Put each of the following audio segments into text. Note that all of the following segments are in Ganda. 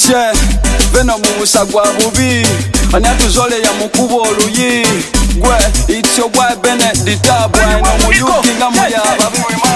che veno mubusa gwa bubi anyatuzole ya mukubo oluyi gwe it's your boy Benedict boy no muyuki nga muyaba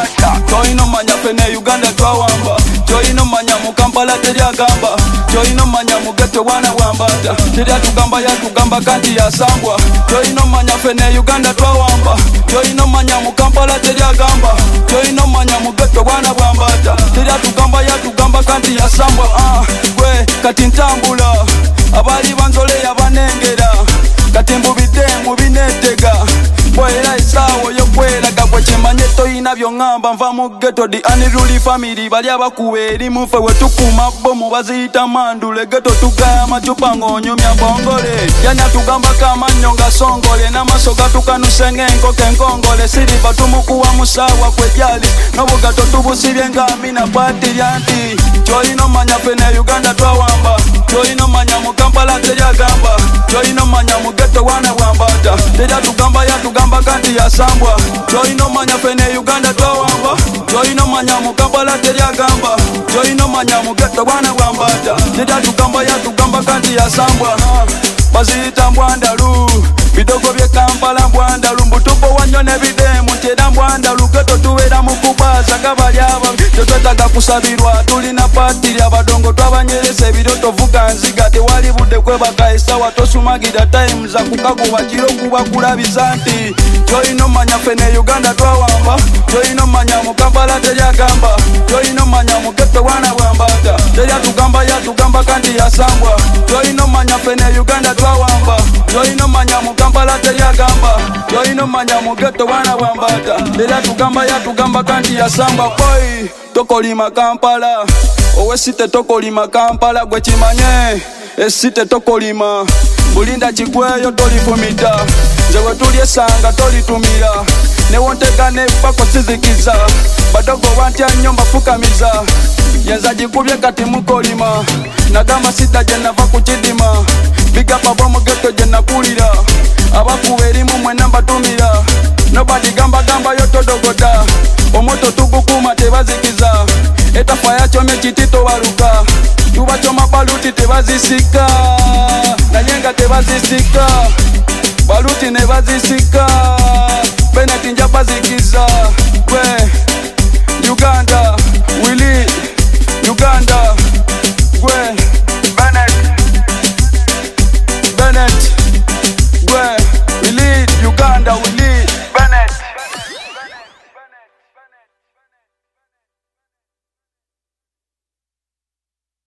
toino manya pene Uganda twawamba toino manya mu Kampala teryagamba toino manya mu ghetto wana wambata teryatugamba yatugamba kanti yasambwa toino manya pene Uganda twawamba toino manya mu Kampala teryagamba toino manya mu ghetto wana wambata teryatugamba yatugamba kanti yasambwa gwe kati ntambula abali banzole yabanengera kati mbubide mu binetega bwera isawo yokweraga gwe kimanye toyina byongamba nva mu ghetto di unruly family bali abakuba eri mufe wetukuma bomu baziyita mandule ghetto tugaya macupa ng'onyumya bongole yanyatugamba kamanyo nga songole n'amaso gatukanuse ng'enkoke enkongole siriva tumukuwa musawa kwejali n'obugato tubusibye ng'amina bwatirya nti kyolina omanya fene Uganda twawamba kyolina omanya mu Kampala teryagamba kyolina omanya mu ghetto wana bwambata teryatugamba yatugamba kanti yasambwa kyolina omanya fene Uganda twawamba kyolina omanya mu Kampala teryagamba kyolina omanya mu ghetto wana bwambata teryatugamba yatugamba kanti yasambwa baziyita mbwandalu bidogo bye Kampala mbwandalu mbutupo wanyo nebidemu ntera mbwandalu ghetto tubeera mu kubaza gabali aba tetwetaga kusabirwa tulina patiri abadongo twabanyereza ebiro tovuga nziga tewali budde kwebaka esawa tosumagira time za kukaguba kiro kuba kulabiza nti kyolina omanya fene Uganda twawamba kyolina omanya mu Kampala teryagamba kyolina omanya mu ghetto wana bwambata teryatugamba yatugamba kanti yasambwa kyolina omanya fene Uganda twawamba kyolina omanya mu Kampala teryagamba kyolina omanya mu ghetto wana bwambata teryatugamba yatugamba kanti yasambwa boy tokolima Kampala owesite tokolima Kampala gwe kimanye esite tokolima bulinda kigweyo tolifumita nze wetuli esanga tolitumira newontega nebako sizikiza badogo bantya nnyo mbafukamiza yenza gikubye kati mukolima nagamba sita gye nava ku kidima bigapa b'omu ghetto gye nakulira abakuba erimu mwena mbatumira nobody gamba yo todogoda omoto tugukuma tebazikiza etafa yakyomye kiti towaluka tubacoma baluti tebazisika nayenga tebazisika baluti nebazisika Benedict nja bazikiza gwe Uganda Willy